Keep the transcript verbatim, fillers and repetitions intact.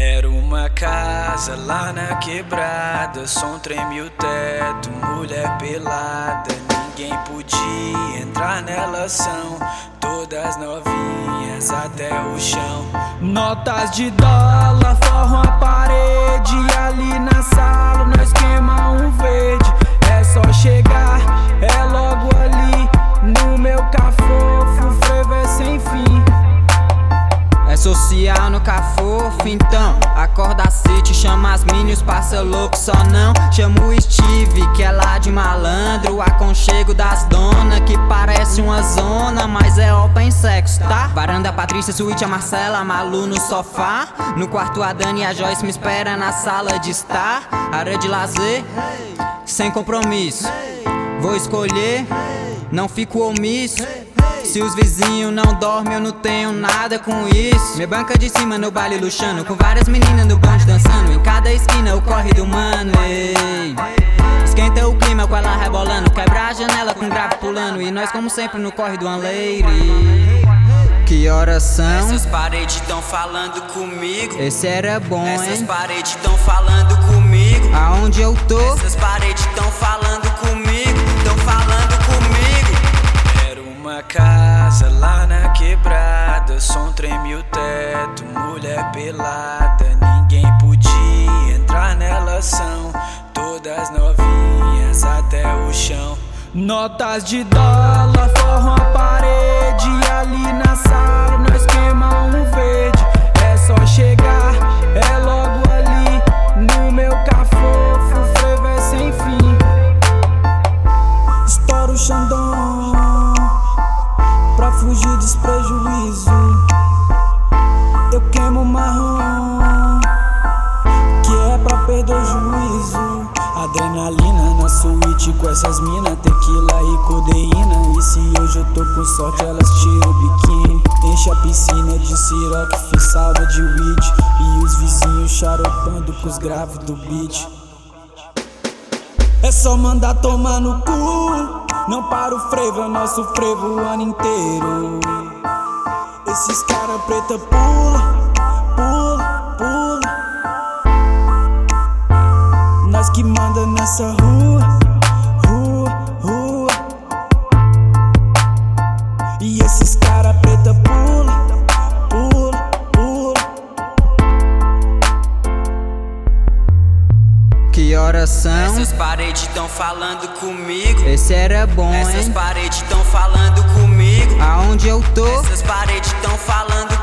Era uma casa lá na quebrada, som treme o teto, mulher pelada. Ninguém podia entrar nela, são todas novinhas até o chão. Notas de dólar forram a parede, ali na sala nós queima um verde. É só chegar, é logo ali, no meu cafofo, o frevo é sem fim. É social no cafofo, então acorda city, chama as minions, passa louco, só não chama o Steve, que é lá de malandro. O aconchego das donas, que parece uma zona, mas é open sexo, tá? Varanda Patrícia, suíte a Marcela, a Malu no sofá. No quarto a Dani e a Joyce me espera na sala de estar. Área de lazer, sem compromisso, vou escolher, não fico omisso. Se os vizinhos não dormem, eu não tenho nada com isso. Minha banca de cima no baile luxando, com várias meninas no bonde dançando. Em cada esquina o corre do mano, ei. Esquenta o clima com ela rebolando, quebra a janela com grave pulando. E nós como sempre no corre do Anleire. Que horas são? Essas paredes tão falando comigo. Esse era bom, hein? Essas paredes tão falando comigo. Aonde eu tô? Essas paredes tão falando comigo. Tão falando comigo. Era uma casa lá na quebrada, som treme o teto, mulher pelada. Ninguém podia entrar nela, são todas novinhas até o chão. Notas de dólar forram a parede, ali na sala nós queima um verde. É só chegar, é logo ali, no meu cafofo, o frevo é sem fim. Estoura o Xandão pra fugir dos prejuízo. Eu queimo marrom, que é pra perder o juízo. Adrenalina na suíte com essas minas, tequila e codeína. E se hoje eu tô com sorte, elas tiram o biquíni. Enche a piscina de siroque, fiz salva de weed. E os vizinhos charopando com os graves do beat. É só mandar tomar no cu, não para o frevo, é o nosso frevo o ano inteiro. Esses cara preta pula, pula, pula. Nós que manda nessa rua, rua, rua. E esses cara preta pula, pula, pula. Que horas são? Essas paredes tão falando comigo. Esse era bom, hein? Essas paredes tão falando comigo. Aonde eu tô? Essas paredes tão falando